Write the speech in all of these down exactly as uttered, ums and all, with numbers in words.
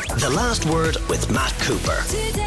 The Last Word with Matt Cooper.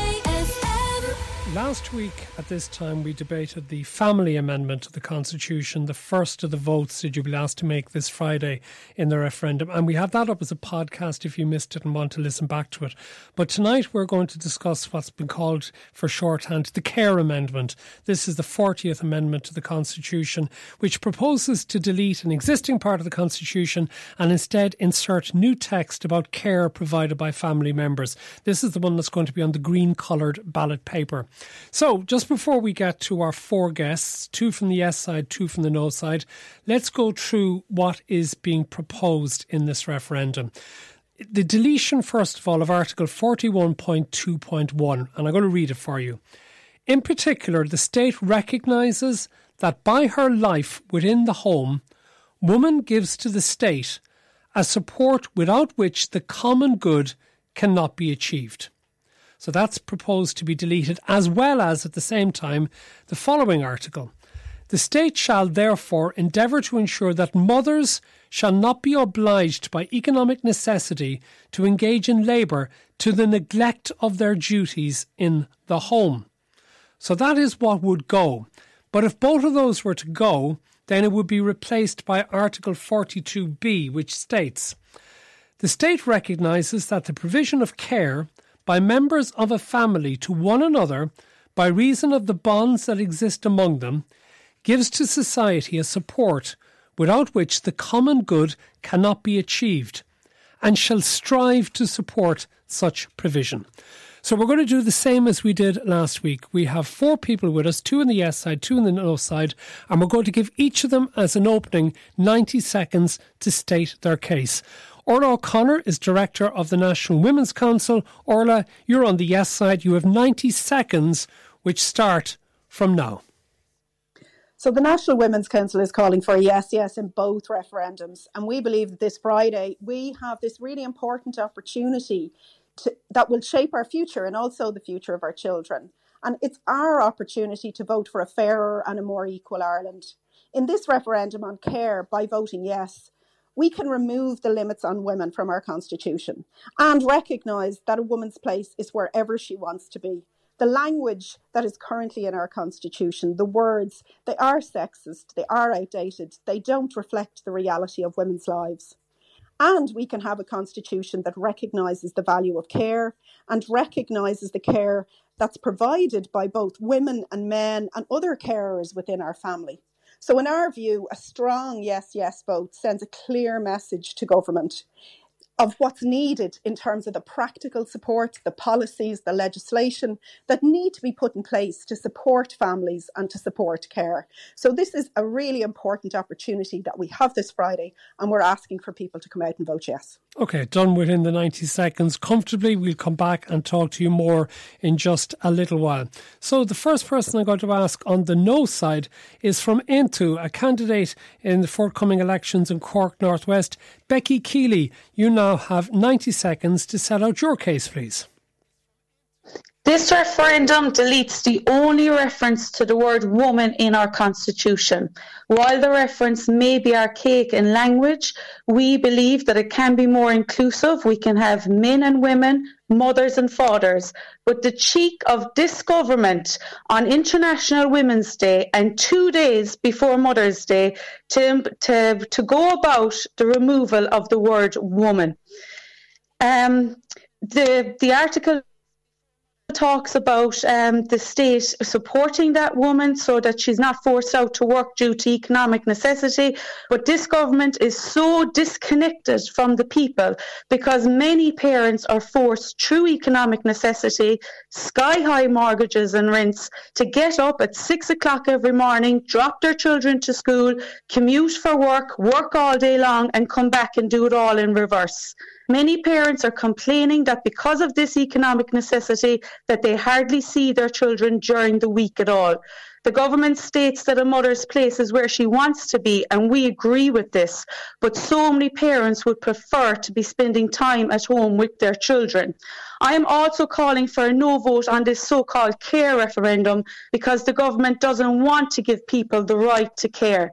Last week at this time we debated the family amendment to the Constitution, the first of the votes that you'll be asked to make this Friday in the referendum. And we have that up as a podcast if you missed it and want to listen back to it. But tonight we're going to discuss what's been called for shorthand the Care Amendment. This is the fortieth amendment to the Constitution, which proposes to delete an existing part of the Constitution and instead insert new text about care provided by family members. This is the one that's going to be on the green coloured ballot paper. So, just before we get to our four guests, two from the yes side, two from the no side, let's go through what is being proposed in this referendum. The deletion, first of all, of Article forty-one point two point one, and I'm going to read it for you. In particular, the state recognises that by her life within the home, woman gives to the state a support without which the common good cannot be achieved. So that's proposed to be deleted, as well as, at the same time, the following article. The state shall therefore endeavour to ensure that mothers shall not be obliged by economic necessity to engage in labour to the neglect of their duties in the home. So that is what would go. But if both of those were to go, then it would be replaced by Article forty-two B, which states, the state recognises that the provision of care by members of a family to one another, by reason of the bonds that exist among them, gives to society a support without which the common good cannot be achieved, and shall strive to support such provision. So we're going to do the same as we did last week. We have four people with us, two on the yes side, two on the no side, and we're going to give each of them, as an opening, ninety seconds to state their case. Orla O'Connor is Director of the National Women's Council. Orla, you're on the yes side. You have ninety seconds, which start from now. So the National Women's Council is calling for a yes, yes in both referendums. And we believe that this Friday we have this really important opportunity to, that will shape our future and also the future of our children. And it's our opportunity to vote for a fairer and a more equal Ireland. In this referendum on care, by voting yes, we can remove the limits on women from our Constitution and recognise that a woman's place is wherever she wants to be. The language that is currently in our Constitution, the words, they are sexist, they are outdated, they don't reflect the reality of women's lives. And we can have a Constitution that recognises the value of care and recognises the care that's provided by both women and men and other carers within our family. So in our view, a strong yes, yes vote sends a clear message to government of what's needed in terms of the practical support, the policies, the legislation that need to be put in place to support families and to support care. So this is a really important opportunity that we have this Friday, and we're asking for people to come out and vote yes. OK, done within the ninety seconds comfortably. We'll come back and talk to you more in just a little while. So the first person I'm going to ask on the no side is from Intu, a candidate in the forthcoming elections in Cork Northwest. Becky Keeley, you now have ninety seconds to set out your case, please. This referendum deletes the only reference to the word woman in our Constitution. While the reference may be archaic in language, we believe that it can be more inclusive. We can have men and women, mothers and fathers. But the cheek of this government on International Women's Day and two days before Mother's Day to, to, to go about the removal of the word woman. Um, the, the article talks about um, the state supporting that woman so that she's not forced out to work due to economic necessity. But this government is so disconnected from the people because many parents are forced through economic necessity, sky-high mortgages and rents, to get up at six o'clock every morning, drop their children to school, commute for work, work all day long and come back and do it all in reverse. Many parents are complaining that because of this economic necessity that they hardly see their children during the week at all. The government states that a mother's place is where she wants to be, and we agree with this, but so many parents would prefer to be spending time at home with their children. I am also calling for a no vote on this so-called care referendum because the government doesn't want to give people the right to care.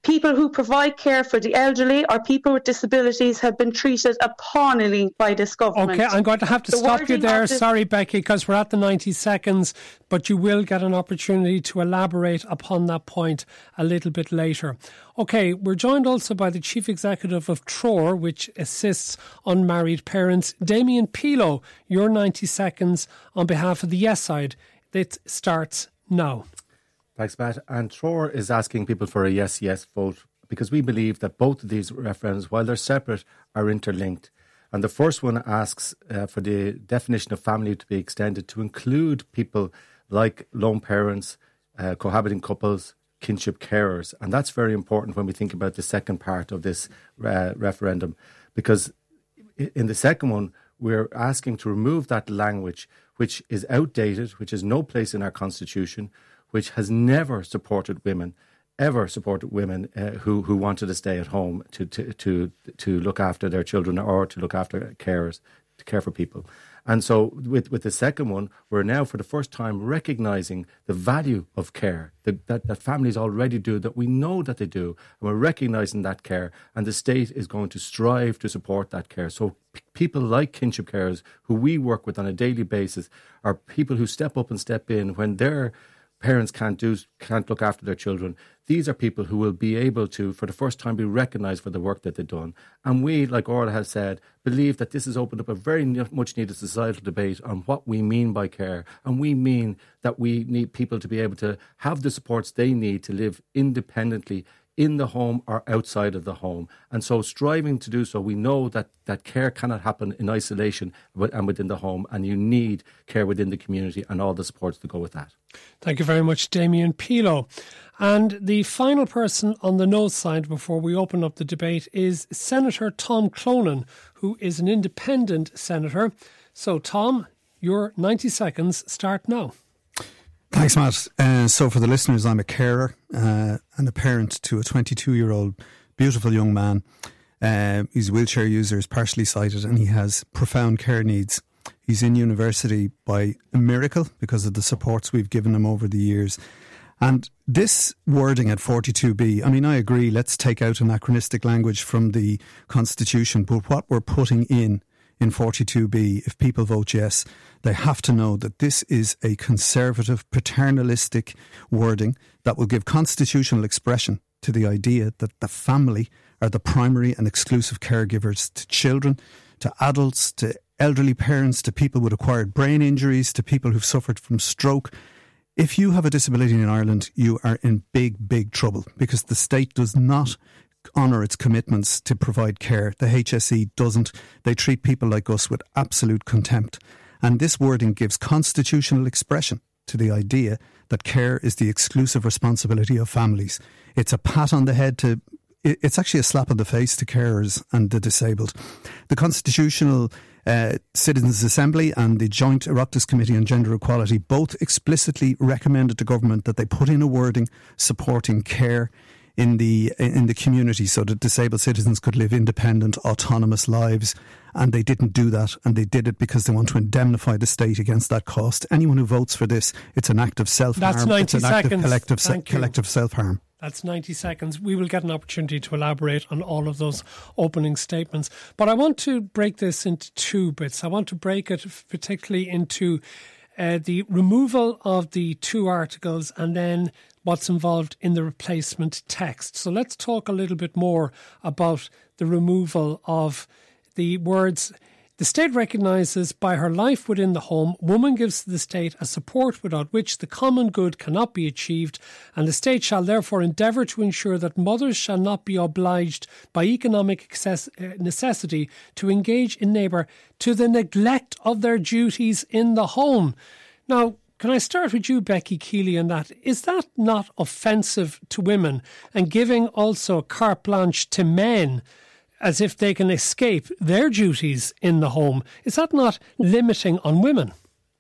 People who provide care for the elderly or people with disabilities have been treated appallingly by this government. Okay, I'm going to have to the stop you there. This- Sorry, Becky, because we're at the ninety seconds, but you will get an opportunity to elaborate upon that point a little bit later. Okay, we're joined also by the Chief Executive of T R O R, which assists unmarried parents. Damien Pilo, your ninety seconds on behalf of the Yes side. It starts now. Thanks, Matt. And T R O R is asking people for a yes, yes vote because we believe that both of these referendums, while they're separate, are interlinked. And the first one asks uh, for the definition of family to be extended to include people like lone parents, uh, cohabiting couples, kinship carers. And that's very important when we think about the second part of this uh, referendum, because in the second one, we're asking to remove that language which is outdated, which has no place in our constitution, which has never supported women, ever supported women uh, who, who wanted to stay at home to, to, to, to look after their children or to look after carers, to care for people. And so with, with the second one, we're now for the first time recognising the value of care the, that, that families already do, that we know that they do, and we're recognising that care, and the state is going to strive to support that care. So p- people like kinship carers, who we work with on a daily basis, are people who step up and step in when their parents can't do can't look after their children. These are people who will be able to, for the first time, be recognised for the work that they've done. And we, like Orla has said, believe that this has opened up a very much needed societal debate on what we mean by care. And we mean that we need people to be able to have the supports they need to live independently in the home or outside of the home. And so striving to do so, we know that, that care cannot happen in isolation and within the home, and you need care within the community and all the supports to go with that. Thank you very much, Damien Pilo. And the final person on the no side before we open up the debate is Senator Tom Clonan, who is an independent senator. So, Tom, your ninety seconds start now. Thanks, Matt. Uh, so for the listeners, I'm a carer uh, and a parent to a twenty-two-year-old beautiful young man. Uh, he's a wheelchair user, is partially sighted, and he has profound care needs. He's in university by a miracle because of the supports we've given him over the years. And this wording at forty-two B, I mean, I agree, let's take out anachronistic language from the Constitution, but what we're putting in in forty-two B, if people vote yes, they have to know that this is a conservative, paternalistic wording that will give constitutional expression to the idea that the family are the primary and exclusive caregivers to children, to adults, to elderly parents, to people with acquired brain injuries, to people who've suffered from stroke. If you have a disability in Ireland, you are in big, big trouble because the state does not honour its commitments to provide care. The H S E doesn't. They treat people like us with absolute contempt. And this wording gives constitutional expression to the idea that care is the exclusive responsibility of families. It's a pat on the head to, it's actually a slap on the face to carers and the disabled. The Constitutional uh, Citizens Assembly and the Joint Oireachtas Committee on Gender Equality both explicitly recommended to government that they put in a wording supporting care in the in the community so that disabled citizens could live independent, autonomous lives. And they didn't do that, and they did it because they want to indemnify the state against that cost. Anyone who votes for this, it's an act of self-harm. That's ninety it's an seconds. act of collective, Thank you. collective self-harm. That's ninety seconds. We will get an opportunity to elaborate on all of those opening statements. But I want to break this into two bits. I want to break it particularly into uh, the removal of the two articles and then what's involved in the replacement text. So let's talk a little bit more about the removal of the words. The state recognises by her life within the home, woman gives to the state a support without which the common good cannot be achieved, and the state shall therefore endeavour to ensure that mothers shall not be obliged by economic excess, uh, necessity to engage in labour to the neglect of their duties in the home. Now, can I start with you, Becky Keeley, on that? Is that not offensive to women and giving also carte blanche to men as if they can escape their duties in the home? Is that not limiting on women?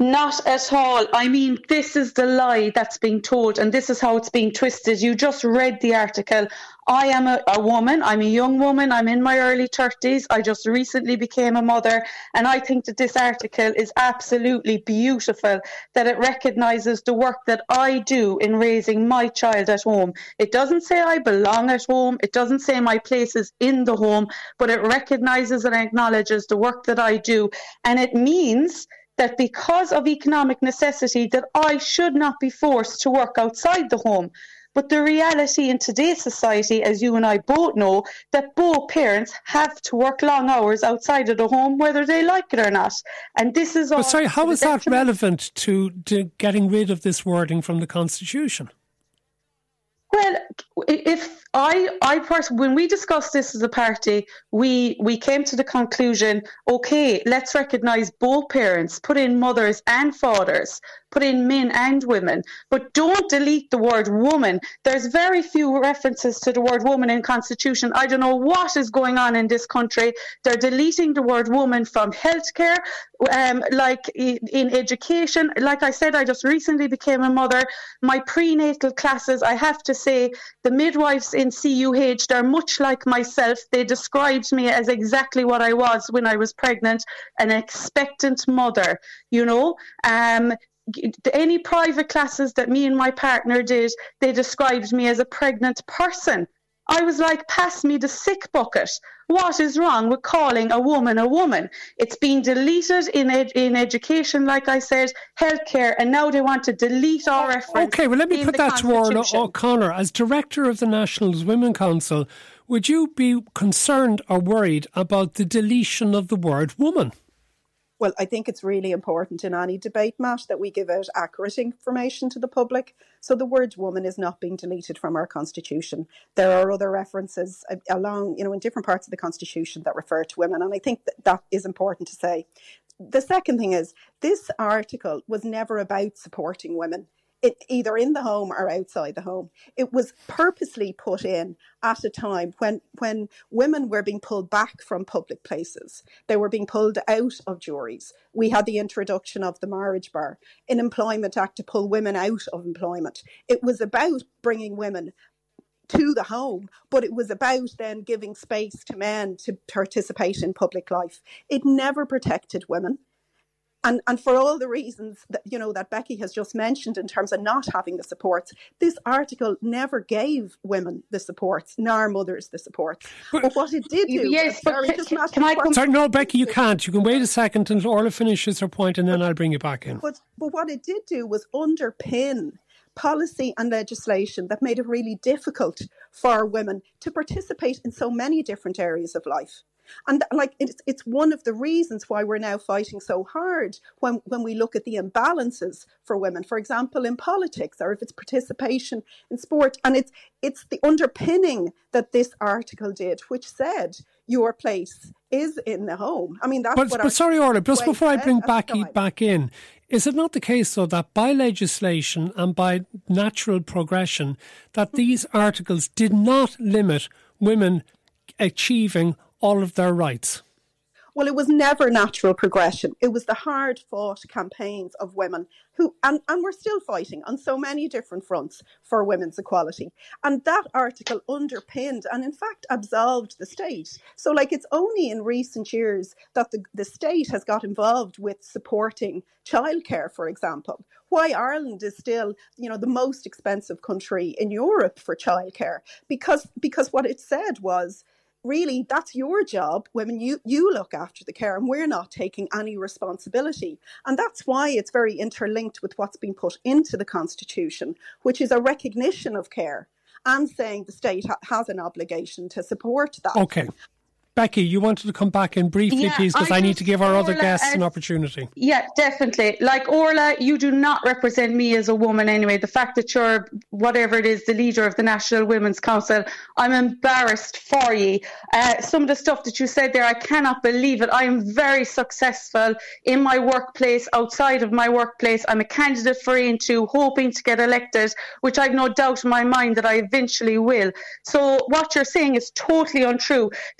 Not at all. I mean, this is the lie that's being told, and this is how it's being twisted. You just read the article. I am a, a woman. I'm a young woman. I'm in my early thirties. I just recently became a mother. And I think that this article is absolutely beautiful, that it recognises the work that I do in raising my child at home. It doesn't say I belong at home. It doesn't say my place is in the home, but it recognises and acknowledges the work that I do. And it means that because of economic necessity, that I should not be forced to work outside the home. But the reality in today's society, as you and I both know, that both parents have to work long hours outside of the home, whether they like it or not. And this is all. But sorry, how is that relevant to, to getting rid of this wording from the Constitution? Well, if I, I personally, when we discussed this as a party, we we came to the conclusion, okay, let's recognise both parents, put in mothers and fathers, put in men and women, but don't delete the word woman. There's very few references to the word woman in Constitution. I don't know what is going on in this country. They're deleting the word woman from healthcare, um, like in, in education. Like I said, I just recently became a mother. My prenatal classes, I have to say, the midwives in C U H, they're much like myself. They described me as exactly what I was when I was pregnant, an expectant mother, you know. Um, any private classes that me and my partner did, they described me as a pregnant person. I was like, pass me the sick bucket. What is wrong with calling a woman a woman? It's been deleted in ed- in education, like I said, healthcare, and now they want to delete our reference. Okay, well, let me put that to Orla O'Connor. As Director of the National Women's Council, would you be concerned or worried about the deletion of the word woman? Well, I think it's really important in any debate, Matt, that we give out accurate information to the public. So the word woman is not being deleted from our Constitution. There are other references along, you know, in different parts of the Constitution that refer to women. And I think that that is important to say. The second thing is, this article was never about supporting women, it, either in the home or outside the home. It was purposely put in at a time when, when women were being pulled back from public places. They were being pulled out of juries. We had the introduction of the Marriage Bar, an Employment Act to pull women out of employment. It was about bringing women to the home, but it was about then giving space to men to participate in public life. It never protected women. And and for all the reasons that, you know, that Becky has just mentioned in terms of not having the supports, this article never gave women the supports, nor mothers the supports. But, but what it did do... Yes, but sorry, can, just can I... Come sorry, no, Becky, you can't. You can wait a second until Orla finishes her point and then I'll bring you back in. But, but what it did do was underpin policy and legislation that made it really difficult for women to participate in so many different areas of life. And like it's it's one of the reasons why we're now fighting so hard when, when we look at the imbalances for women, for example, in politics, or if it's participation in sport. And it's it's the underpinning that this article did, which said your place is in the home. I mean, that's but, what But sorry, Orla, just before I bring Becky back in, is it not the case, though, that by legislation and by natural progression, that these articles did not limit women achieving all of their rights? Well, it was never natural progression. It was the hard-fought campaigns of women who, and, and we're still fighting on so many different fronts for women's equality. And that article underpinned and, in fact, absolved the state. So, like, it's only in recent years that the, the state has got involved with supporting childcare, for example. Why Ireland is still, you know, the most expensive country in Europe for childcare. Because, because what it said was, really, that's your job when you, you look after the care, and we're not taking any responsibility. And that's why it's very interlinked with what's been put into the Constitution, which is a recognition of care and saying the state ha- has an obligation to support that. Okay. Becky, you wanted to come back in briefly, yeah, please, because I, I need to give our Orla, other guests uh, an opportunity. Yeah, definitely. Like, Orla, you do not represent me as a woman anyway. The fact that you're, whatever it is, the leader of the National Women's Council, I'm embarrassed for you. Uh, some of the stuff that you said there, I cannot believe it. I am very successful in my workplace, outside of my workplace. I'm a candidate for I N T U, hoping to get elected, which I've no doubt in my mind that I eventually will. So what you're saying is totally untrue. The Constitution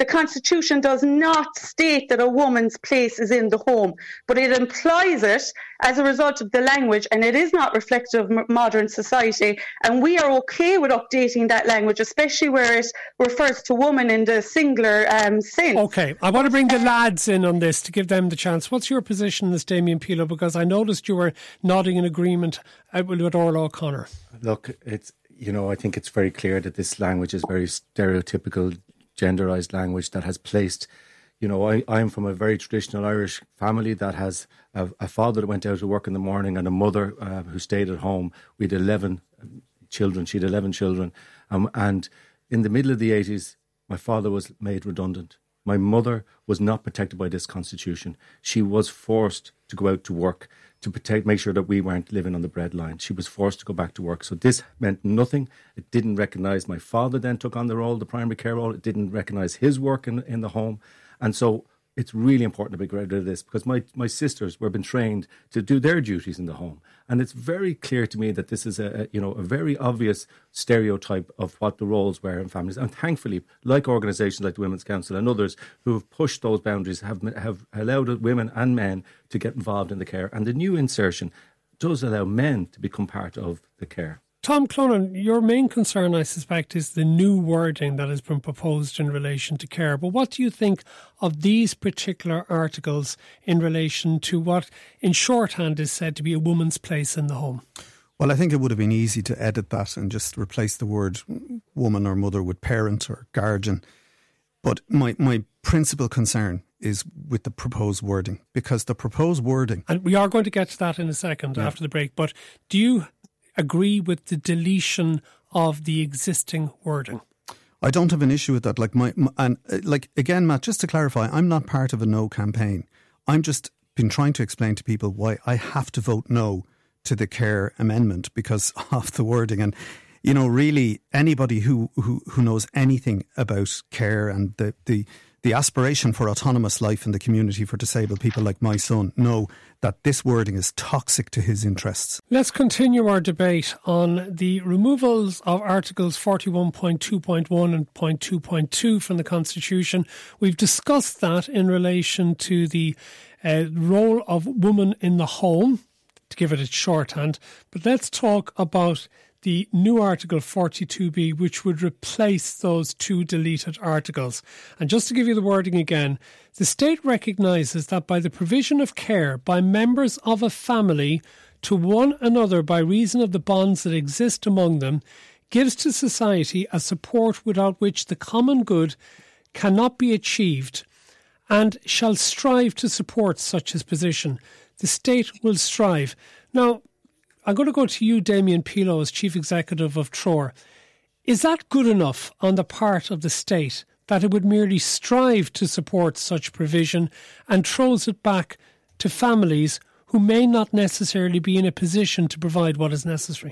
Constitution does not state that a woman's place is in the home, but it implies it as a result of the language, and it is not reflective of modern society. And we are okay with updating that language, especially where it refers to woman in the singular um, sense. Okay, I want to bring the lads in on this to give them the chance. What's your position on this, Damien Pilo? Because I noticed you were nodding in agreement with Orla O'Connor. Look, it's, you know, I think it's very clear that this language is very stereotypical, genderised language that has placed, you know, I, I'm from a very traditional Irish family that has a, a father that went out to work in the morning and a mother uh, who stayed at home. We had eleven children. She had eleven children. Um, and in the middle of the eighties, my father was made redundant. My mother was not protected by this constitution. She was forced to go out to work to protect, make sure that we weren't living on the breadline. She was forced to go back to work. So this meant nothing. It didn't recognise my father then took on the role, the primary care role. It didn't recognise his work in, in the home. And so it's really important to be rid of this, because my, my sisters were being trained to do their duties in the home. And it's very clear to me that this is a, a you know a very obvious stereotype of what the roles were in families. And thankfully, like organisations like the Women's Council and others who have pushed those boundaries, have have allowed women and men to get involved in the care. And the new insertion does allow men to become part of the care. Tom Clonan, your main concern, I suspect, is the new wording that has been proposed in relation to care. But what do you think of these particular articles in relation to what, in shorthand, is said to be a woman's place in the home? Well, I think it would have been easy to edit that and just replace the word woman or mother with parent or guardian. But my, my principal concern is with the proposed wording, because the proposed wording... And we are going to get to that in a second yeah. after the break, but do you agree with the deletion of the existing wording? I don't have an issue with that. Like my, my and uh, like again, Matt, just to clarify, I'm not part of a no campaign. I'm just been trying to explain to people why I have to vote no to the care amendment because of the wording. And you know, really, anybody who who, who knows anything about care and the the the aspiration for autonomous life in the community for disabled people like my son know that this wording is toxic to his interests. Let's continue our debate on the removals of Articles forty-one point two point one and point two point two from the Constitution. We've discussed that in relation to the uh, role of woman in the home, to give it its shorthand. But let's talk about the new Article forty-two B, which would replace those two deleted articles. And just to give you the wording again, the state recognises that by the provision of care by members of a family to one another by reason of the bonds that exist among them, gives to society a support without which the common good cannot be achieved, and shall strive to support such a position. The state will strive. Now, I'm going to go to you, Damien Pilo, as Chief Executive of T R O R. Is that good enough on the part of the state that it would merely strive to support such provision and throws it back to families who may not necessarily be in a position to provide what is necessary?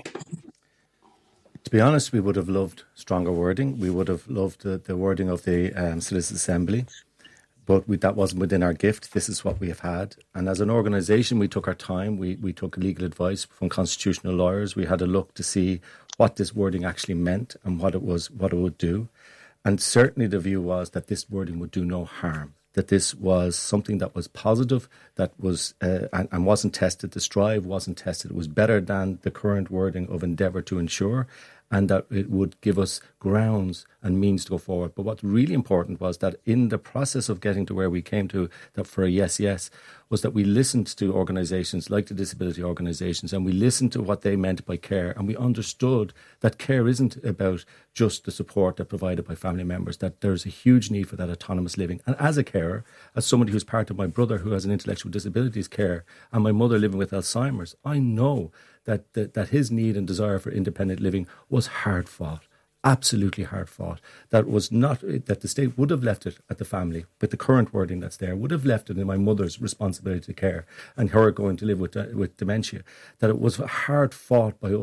To be honest, we would have loved stronger wording. We would have loved the, the wording of the um, Citizens' Assembly. But we, that wasn't within our gift. This is what we have had. And as an organisation, we took our time. We, we took legal advice from constitutional lawyers. We had a look to see what this wording actually meant and what it was, what it would do. And certainly the view was that this wording would do no harm, that this was something that was positive, that was uh, and, and wasn't tested. The strive wasn't tested. It was better than the current wording of endeavour to ensure, and that it would give us grounds and means to go forward. But what's really important was that in the process of getting to where we came to, that for a yes, yes, was that we listened to organisations like the disability organisations, and we listened to what they meant by care, and we understood that care isn't about just the support that provided by family members, that there's a huge need for that autonomous living. And as a carer, as somebody who's part of my brother who has an intellectual disabilities care, and my mother living with Alzheimer's, I know that, that, that his need and desire for independent living was hard fought. Absolutely hard fought. That was not, that the state would have left it at the family, but the current wording that's there would have left it in my mother's responsibility to care and her going to live with with dementia. That it was hard fought by us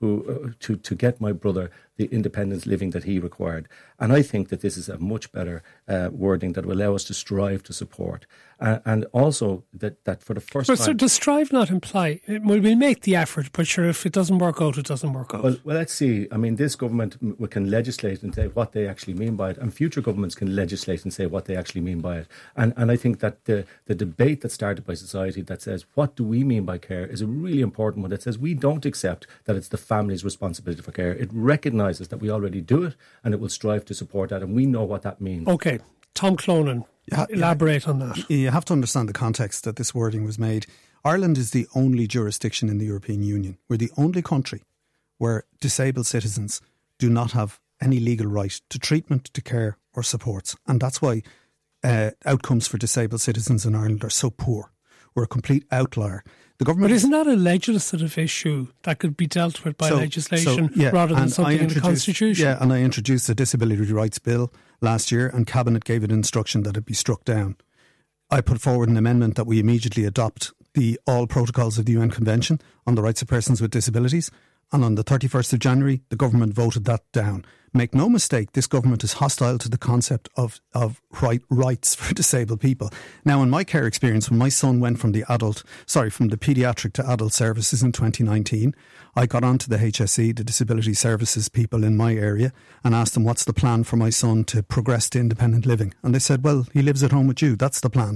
who uh, to, to get my brother the independent living that he required. And I think that this is a much better uh, wording that will allow us to strive to support. Uh, and also that, that for the first but time... So does strive not imply, well, we'll make the effort, but sure, if it doesn't work out, it doesn't work out. Well, well, let's see. I mean, this government can legislate and say what they actually mean by it, and future governments can legislate and say what they actually mean by it. And and I think that the, the debate that started by society that says, what do we mean by care, is a really important one that says we don't accept that it's the family's responsibility for care. It recognises that we already do it, and it will strive to support that, and we know what that means. Okay. Tom Clonan, yeah, elaborate yeah, on that. You have to understand the context that this wording was made. Ireland is the only jurisdiction in the European Union. We're the only country where disabled citizens do not have any legal right to treatment, to care or supports. And that's why uh, outcomes for disabled citizens in Ireland are so poor. We're a complete outlier. The government but isn't that a legislative issue that could be dealt with by so, legislation so, yeah, rather than something in the Constitution? Yeah, and I introduced the Disability Rights Bill last year, and Cabinet gave it instruction that it be struck down. I put forward an amendment that we immediately adopt the all protocols of the U N Convention on the Rights of Persons with Disabilities, and on the thirty-first of January, the government voted that down. Make no mistake, this government is hostile to the concept of, of right, rights for disabled people. Now, in my care experience, when my son went from the adult, sorry, from the paediatric to adult services in twenty nineteen, I got onto the H S E, the disability services people in my area, and asked them what's the plan for my son to progress to independent living. And they said, well, he lives at home with you. That's the plan.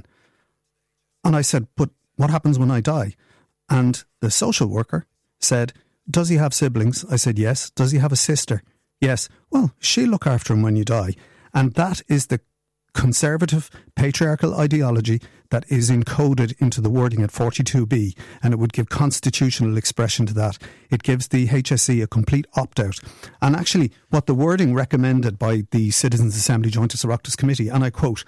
And I said, but what happens when I die? And the social worker said, does he have siblings? I said, yes. Does he have a sister? Yes. Well, she'll look after him when you die. And that is the conservative patriarchal ideology that is encoded into the wording at forty-two B, and it would give constitutional expression to that. It gives the H S E a complete opt-out. And actually, what the wording recommended by the Citizens Assembly Joint Oireachtas Committee, and I quote,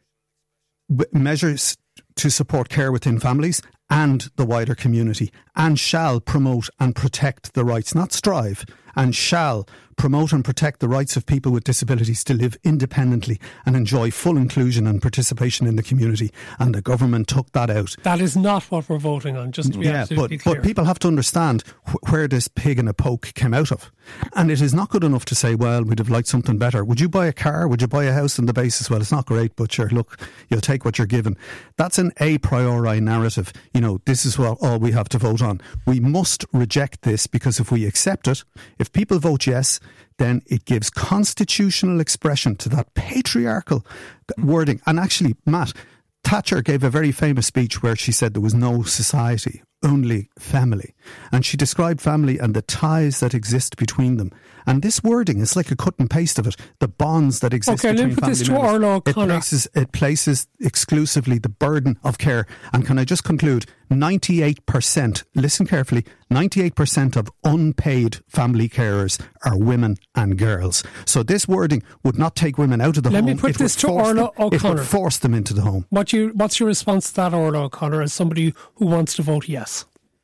measures to support care within families and the wider community, and shall promote and protect the rights, not strive, and shall promote and protect the rights of people with disabilities to live independently and enjoy full inclusion and participation in the community. And the government took that out. That is not what we're voting on, just to be yeah, absolutely but, clear. But people have to understand wh- where this pig in a poke came out of. And it is not good enough to say, well, we'd have liked something better. Would you buy a car? Would you buy a house on the basis, well, it's not great, but sure, look, you'll take what you're given. That's an a priori narrative. You know, this is what all we have to vote on. We must reject this, because if we accept it, if people vote yes, then it gives constitutional expression to that patriarchal wording. And actually, Matt, Thatcher gave a very famous speech where she said there was no society, only family. And she described family and the ties that exist between them. And this wording is like a cut and paste of it. The bonds that exist okay, between family members. Okay, let me put this to Orla O'Connor. It places, it places exclusively the burden of care. And can I just conclude, ninety-eight percent, listen carefully, ninety-eight percent of unpaid family carers are women and girls. So this wording would not take women out of the let home. Let me put it this to Orla O'Connor. It would force them into the home. What you, what's your response to that, Orla O'Connor, as somebody who wants to vote yes?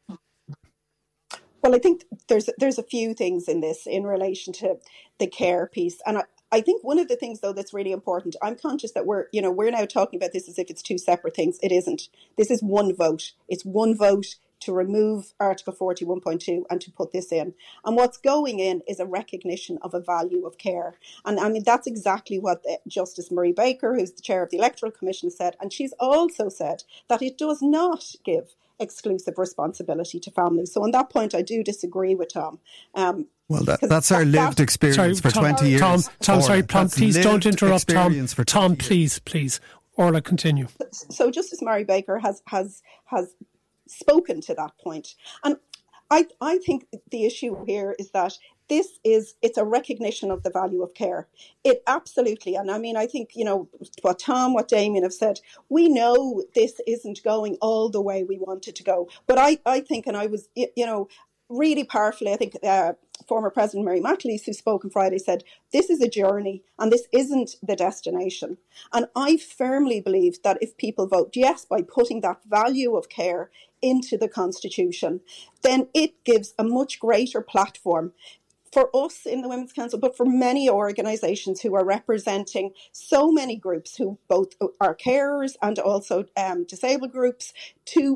Well, I think there's there's a few things in this in relation to the care piece. And I, I think one of the things, though, that's really important, I'm conscious that we're, you know, we're now talking about this as if it's two separate things. It isn't. This is one vote. It's one vote to remove Article forty-one point two and to put this in. And what's going in is a recognition of a value of care. And I mean, that's exactly what Justice Marie Baker, who's the chair of the Electoral Commission, said. And she's also said that it does not give exclusive responsibility to families. So on that point, I do disagree with Tom. Um, well, that, that's our lived experience sorry, for Tom, twenty years. Tom, Tom sorry, Tom, that's please don't interrupt Tom. Tom, years. please, please. Orla, continue. So Justice Mary Baker has has has spoken to that point. And I I think the issue here is that this is, it's a recognition of the value of care. It absolutely, and I mean, I think, you know, what Tom, what Damien have said, we know this isn't going all the way we want it to go. But I, I think, and I was, you know, really powerfully, I think uh, former President Mary McAleese, who spoke on Friday, said, this is a journey and this isn't the destination. And I firmly believe that if people vote yes by putting that value of care into the Constitution, then it gives a much greater platform for us in the Women's Council, but for many organisations who are representing so many groups who both are carers and also um, disabled groups, to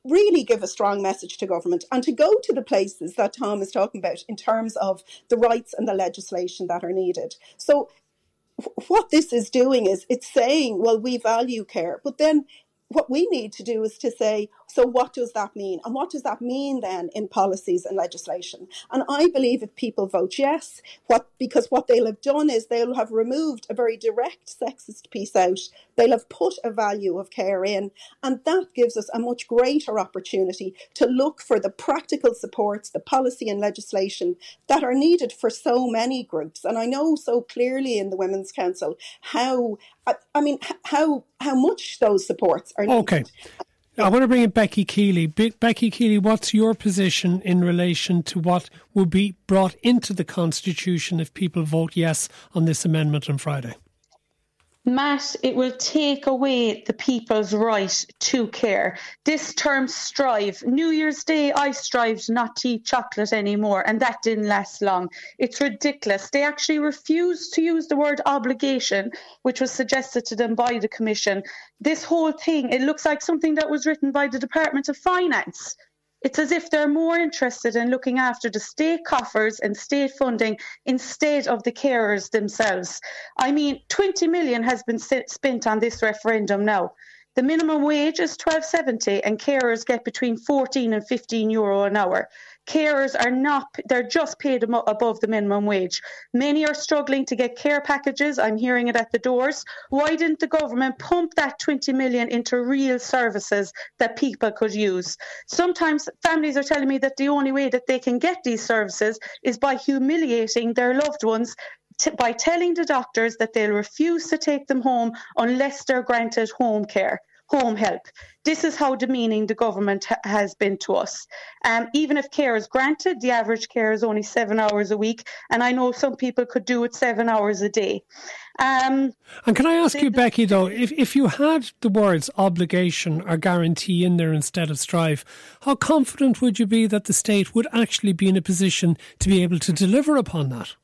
really give a strong message to government and to go to the places that Tom is talking about in terms of the rights and the legislation that are needed. So what this is doing is it's saying, well, we value care, but then what we need to do is to say, so what does that mean? And what does that mean then in policies and legislation? And I believe if people vote yes, what because what they'll have done is they'll have removed a very direct sexist piece out. They'll have put a value of care in. And that gives us a much greater opportunity to look for the practical supports, the policy and legislation that are needed for so many groups. And I know so clearly in the Women's Council how, I, I mean, how how much those supports are needed. Okay. I want to bring in Becky Keeley. Be- Becky Keeley, what's your position in relation to what will be brought into the Constitution if people vote yes on this amendment on Friday? Matt, it will take away the people's right to care. This term strive, New Year's Day, I strived not to eat chocolate anymore, and that didn't last long. It's ridiculous. They actually refused to use the word obligation, which was suggested to them by the Commission. This whole thing, it looks like something that was written by the Department of Finance. It's as if they're more interested in looking after the state coffers and state funding instead of the carers themselves. I mean, twenty million has been spent on this referendum now. The minimum wage is twelve seventy and carers get between fourteen and fifteen euro an hour. Carers are not, they're just paid above the minimum wage. Many are struggling to get care packages. I'm hearing it at the doors. Why didn't the government pump that twenty million into real services that people could use? Sometimes families are telling me that the only way that they can get these services is by humiliating their loved ones, T- by telling the doctors that they'll refuse to take them home unless they're granted home care, home help. This is how demeaning the government ha- has been to us. Um, even if care is granted, the average care is only seven hours a week, and I know some people could do it seven hours a day. Um, and can I ask you, Becky, though, if, if you had the words obligation or guarantee in there instead of strive, how confident would you be that the state would actually be in a position to be able to deliver upon that?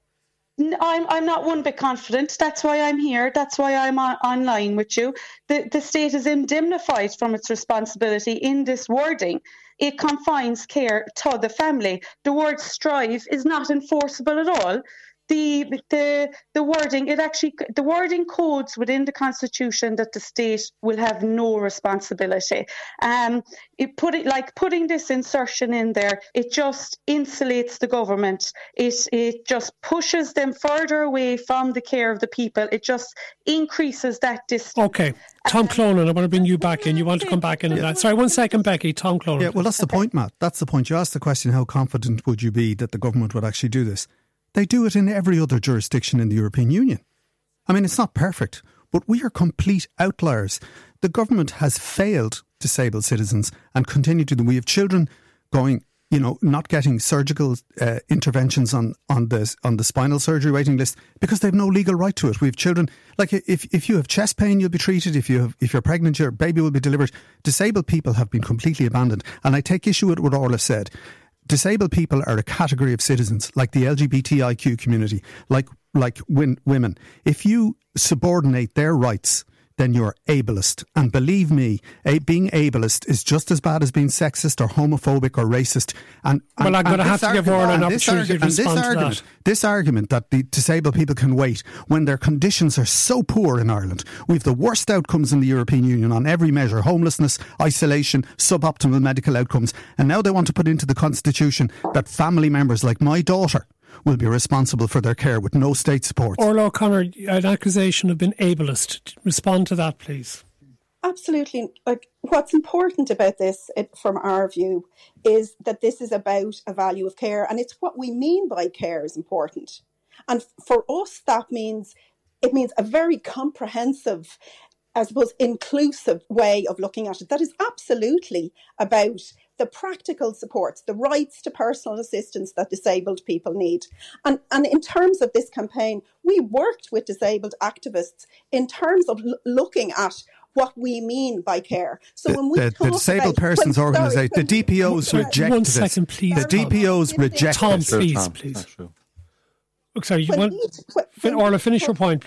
I'm I'm not one bit confident. That's why I'm here. That's why I'm on, online with you. The the state is indemnified from its responsibility in this wording. It confines care to the family. The word strive is not enforceable at all. The the the wording it actually the wording codes within the Constitution that the state will have no responsibility. Um, it put it like putting this insertion in there. It just insulates the government. It it just pushes them further away from the care of the people. It just increases that distance. Okay, Tom Clonan, I want to bring you back in. You want to come back in on that? Sorry, one second, Becky. Tom Clonan. Yeah, well, that's the point, Matt. That's the point. You asked the question: how confident would you be that the government would actually do this? They do it in every other jurisdiction in the European Union. I mean, it's not perfect, but we are complete outliers. The government has failed disabled citizens and continue to do. We have children going, you know, not getting surgical uh, interventions on, on the on the spinal surgery waiting list because they have no legal right to it. We have children, like if if you have chest pain, you'll be treated. If you have if you're pregnant, your baby will be delivered. Disabled people have been completely abandoned. And I take issue with what Orla said. Disabled people are a category of citizens, like the L G B T I Q community, like like win, women. If you subordinate their rights, then you're ableist. And believe me, a, being ableist is just as bad as being sexist or homophobic or racist. And, and well, I'm going to have to give Orla an opportunity to respond to that. This argument that the disabled people can wait when their conditions are so poor in Ireland. We have the worst outcomes in the European Union on every measure: homelessness, isolation, suboptimal medical outcomes. And now they want to put into the Constitution that family members like my daughter will be responsible for their care with no state support. Orla O'Connor, an accusation of being ableist. Respond to that, please. Absolutely. Like, what's important about this, it, from our view, is that this is about a value of care, and it's what we mean by care is important. And for us, that means it means a very comprehensive, I suppose, inclusive way of looking at it. That is absolutely about the practical supports, the rights to personal assistance that disabled people need. And, and in terms of this campaign, we worked with disabled activists in terms of l- looking at what we mean by care. So the, when we the, talk the Disabled about, Persons Organisation, the D P Os sorry, rejected one this. second, please. The D P Os rejected Tom, this. please, Tom, please. that's true. Oh, sorry, you when want, each, when, Orla, finish your point, please.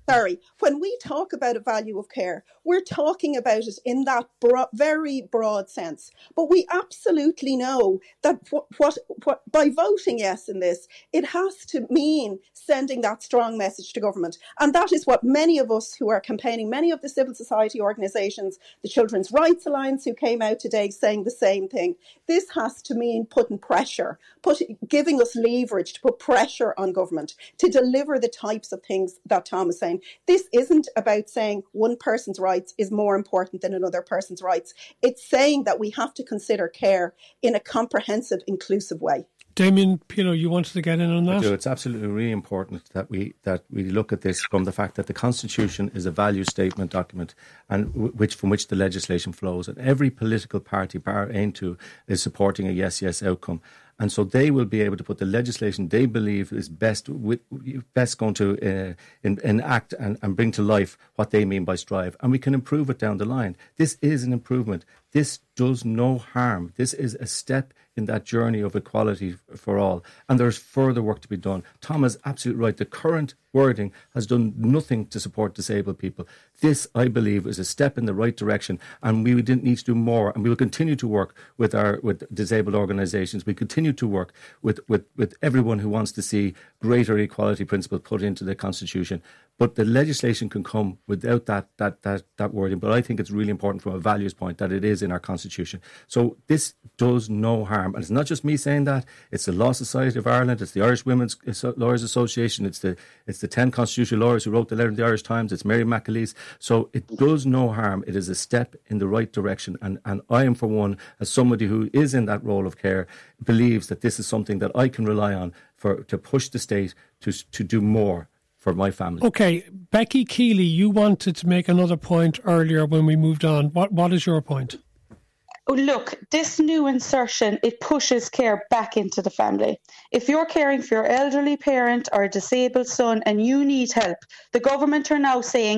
Sorry, when we talk about a value of care, we're talking about it in that bro- very broad sense. But we absolutely know that what, what, what, by voting yes in this, it has to mean sending that strong message to government. And that is what many of us who are campaigning, many of the civil society organisations, the Children's Rights Alliance who came out today saying the same thing. This has to mean putting pressure, put, giving us leverage to put pressure on government to deliver the types of things that Tom is saying. This isn't about saying one person's rights is more important than another person's rights. It's saying that we have to consider care in a comprehensive, inclusive way. Damien Peelo, you wanted to get in on that? I do. It's absolutely really important that we that we look at this from the fact that the Constitution is a value statement document, and w- which from which the legislation flows. And every political party, bar aim to, is supporting a yes-yes outcome. And so they will be able to put the legislation they believe is best with, best going to uh, in, enact and, and bring to life what they mean by strive. And we can improve it down the line. This is an improvement. This does no harm. This is a step in that journey of equality for all. And there's further work to be done. Tom is absolutely right. The current wording has done nothing to support disabled people. This, I believe, is a step in the right direction, and we didn't need to do more. And we will continue to work with our with disabled organisations. We continue to work with, with, with everyone who wants to see greater equality principles put into the Constitution. But the legislation can come without that that that that wording. But I think it's really important from a values point that it is in our Constitution. So this does no harm. And it's not just me saying that. It's the Law Society of Ireland. It's the Irish Women's Lawyers Association. It's the it's the ten constitutional lawyers who wrote the letter in the Irish Times. It's Mary McAleese. So it does no harm. It is a step in the right direction. And, and I am, for one, as somebody who is in that role of care, believes that this is something that I can rely on for to push the state to to do more for my family. Okay, Becky Keeley, you wanted to make another point earlier when we moved on. What What is your point? Oh, look, this new insertion, it pushes care back into the family. If you're caring for your elderly parent or a disabled son and you need help, the government are now saying,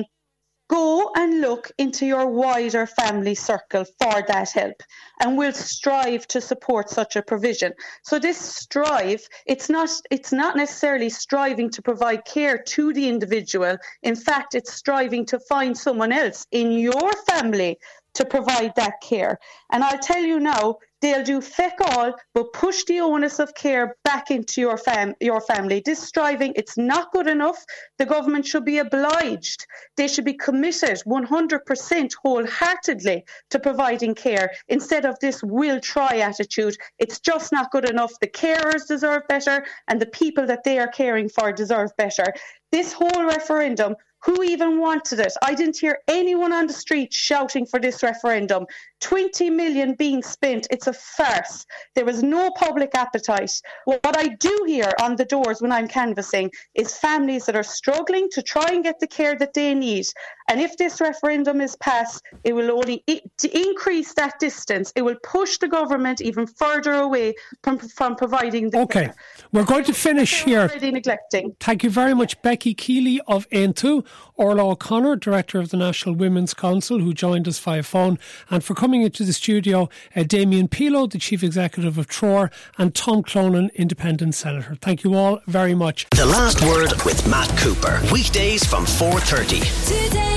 go and look into your wider family circle for that help, and we'll strive to support such a provision. So this strive, it's not it's not necessarily striving to provide care to the individual. In fact, it's striving to find someone else in your family to provide that care. And I'll tell you now, they'll do feck all but push the onus of care back into your fam- your family. This striving, it's not good enough. The government should be obliged. They should be committed one hundred percent wholeheartedly to providing care instead of this will try attitude. It's just not good enough. The carers deserve better and the people that they are caring for deserve better. This whole referendum, who even wanted it? I didn't hear anyone on the street shouting for this referendum. twenty million being spent. It's a farce. There was no public appetite. What I do hear on the doors when I'm canvassing is families that are struggling to try and get the care that they need. And if this referendum is passed, it will only I- to increase that distance. It will push the government even further away from, from providing the okay. care. We're going to finish They're here. already neglecting. Thank you very much, Becky Keeley of Ain two, Orla O'Connor, Director of the National Women's Council, who joined us via phone, and for coming into the studio, uh, Damien Peelo, the Chief Executive of Troar, and Tom Clonan, Independent Senator. Thank you all very much. The Last Word with Matt Cooper. Weekdays from four thirty. Today.